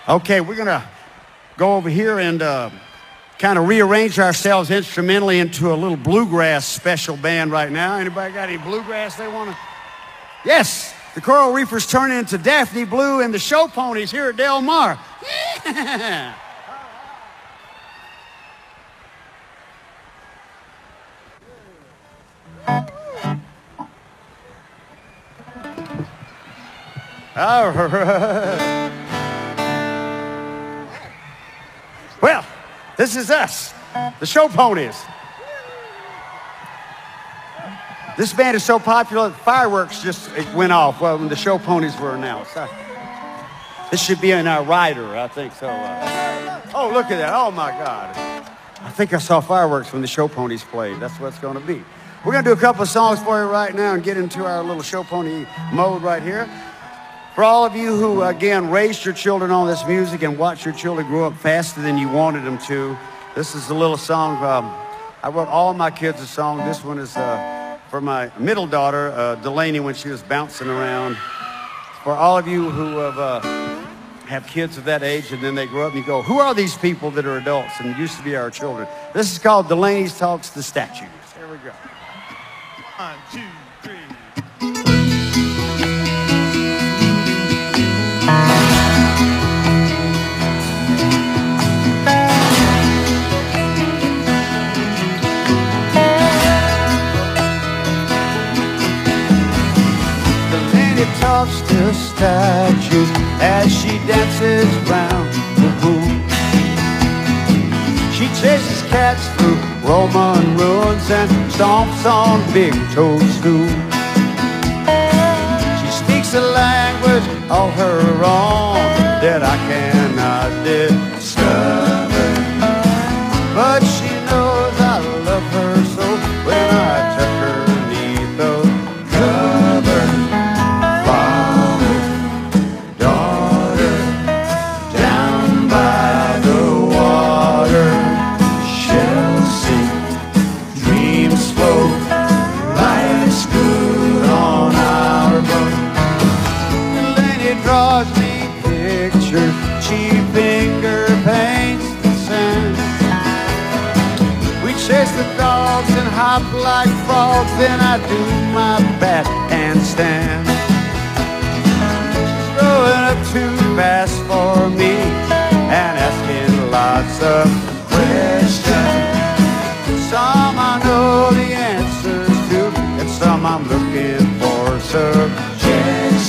Okay, we're going to go over here and kind of rearrange ourselves instrumentally into a little bluegrass special band right now. Anybody got any bluegrass they want to? Yes, the Coral Reefers turn into Daphne Blue and the Show Ponies here at Del Mar. All right. Well, this is us, the Show Ponies. This band is so popular that fireworks just went off when the Show Ponies were announced. This should be in our rider, I think so. Oh, look at that. Oh, my God. I think I saw fireworks when the Show Ponies played. That's what it's going to be. We're going to do a couple of songs for you right now and get into our little Show Pony mode right here. For all of you who, again, raised your children on this music and watched your children grow up faster than you wanted them to, this is a little song. I wrote all my kids a song. This one is for my middle daughter, Delaney, when she was bouncing around. For all of you who have kids of that age and then they grow up and you go, who are these people that are adults and used to be our children? This is called Delaney's Talks to Statues. Here we go. 1, 2, 3. Talks to statues as she dances round the room. She chases cats through Roman ruins and stomps on big toadstools. She speaks a language all her own that I cannot discover, but she knows I love her so when I tuck her beneath those covers. She finger paints the sand. We chase the dogs and hop like frogs. Then I do my bat handstand. She's growing up too fast for me and asking lots of questions. Some I know the answers to, and some I'm looking for suggestions.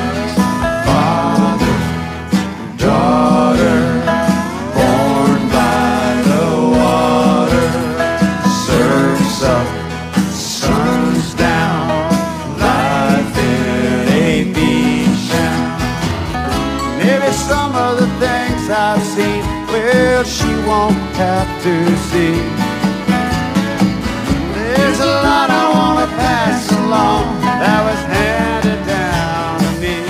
Daughter, born by the water, surfs up, sun's down, life in a beach town. Maybe some of the things I've seen, well, she won't have to see. There's a lot I want to pass along that was handed down to me.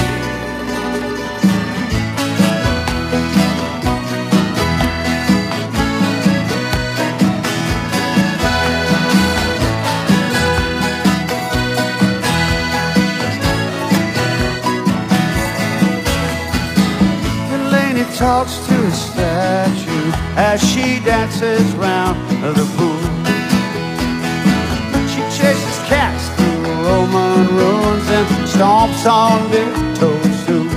Talks to a statue as she dances round the pool. She chases cats through Roman ruins and stomps on big toadstools.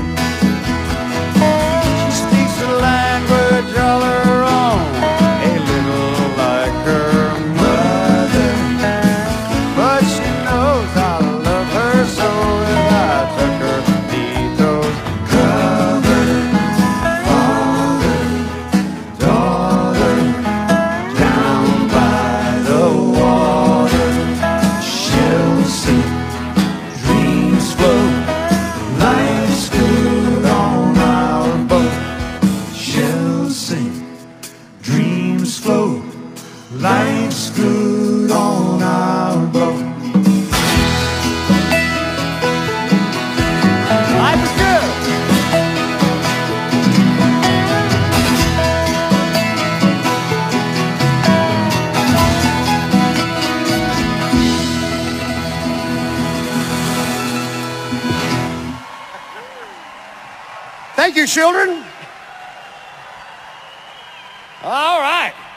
She speaks a language all her own, a little like her mother, but she knows I love her so if I took her beneath those covers. Life's good on our boat. Life is good. Thank you, children. All right.